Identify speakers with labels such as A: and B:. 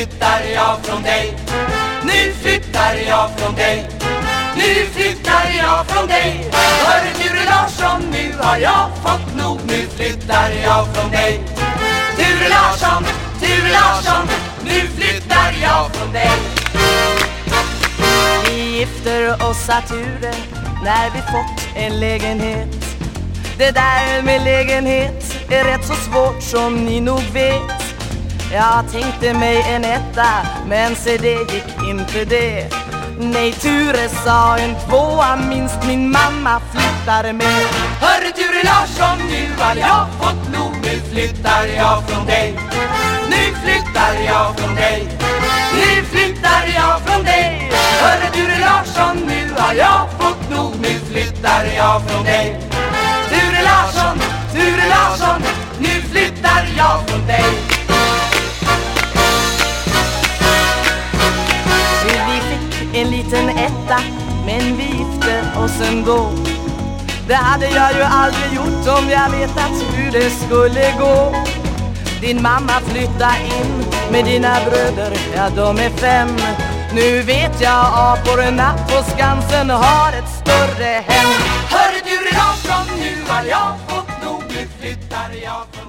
A: flyttar jag från dig. Nu flyttar jag från dig. Nu flyttar jag från dig. Hör Ture Larsson, nu har jag fått nog. Nu flyttar jag från dig. Ture Larsson, nu flyttar jag från dig. Vi gifter oss, sa Ture, när vi fått en lägenhet. Det där med lägenhet är rätt så svårt, som ni nog vet. Jag tänkte mig en etta, men se det gick inte det. Nej, Ture sa en tvåa, minst min mamma flyttade med. Hörru Ture Larsson, nu har jag fått nog. Nu flyttar jag från dig. Nu flyttar jag från dig. Nu flyttar jag från dig. Hörru Ture Larsson, nu har jag fått nog. Nu flyttar jag från dig. Ture Larsson, nu flyttar jag från dig. Vi fick en liten etta, men vi gifte oss ändå. Det hade jag ju aldrig gjort om jag vetat hur det skulle gå. Din mamma flyttade in med dina bröder, ja de är 5. Nu vet jag aporna på Skansen har ett större hem. Hörru Ture Larsson, nu har jag fått nog. Nu flyttar jag från